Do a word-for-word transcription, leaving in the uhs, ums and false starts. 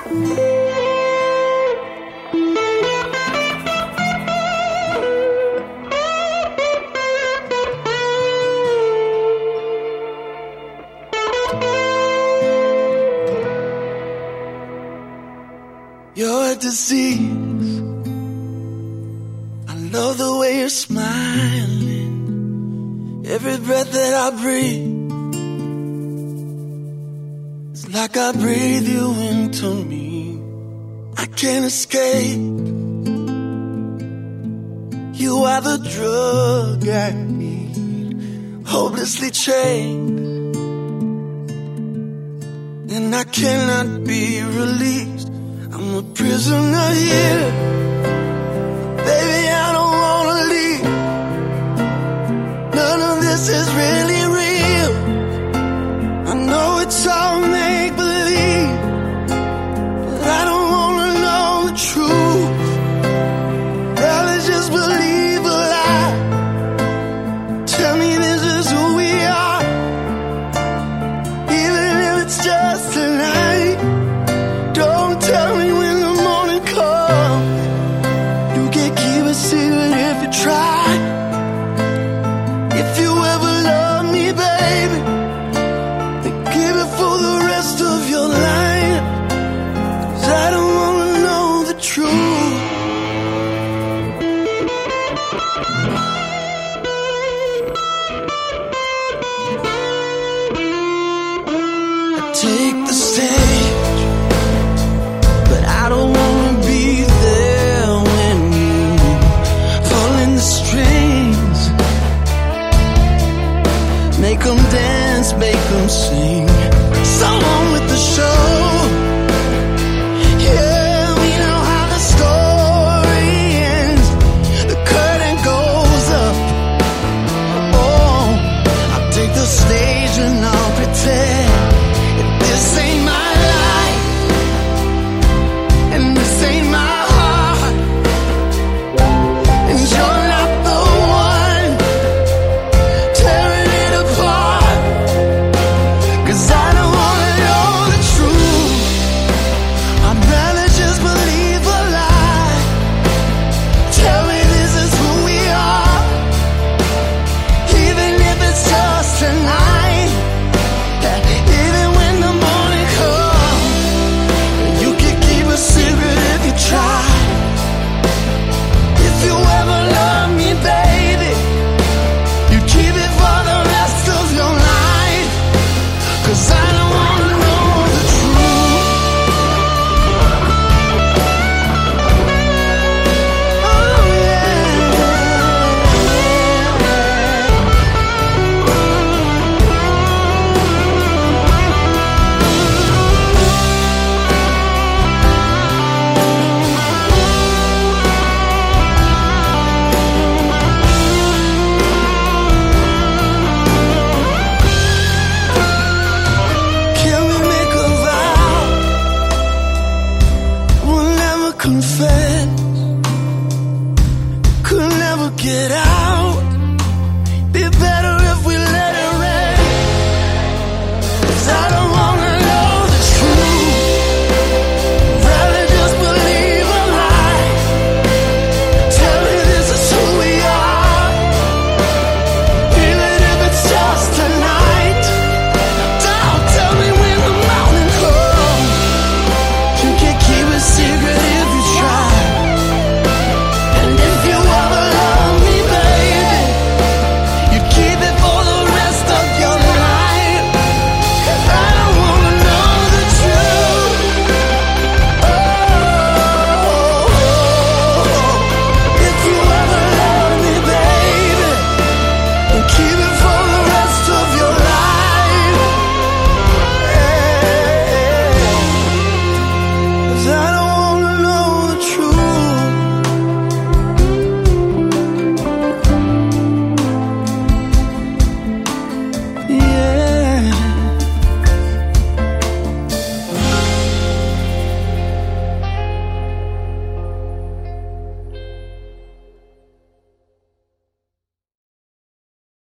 You're a disease. I love the way you're smiling. Every breath that I breathe, it's like I breathe you into me. I can't escape. You are the drug I need, hopelessly chained, and I cannot be released. I'm a prisoner here. Baby, I don't wanna leave. None of this is really real. I know it's all me.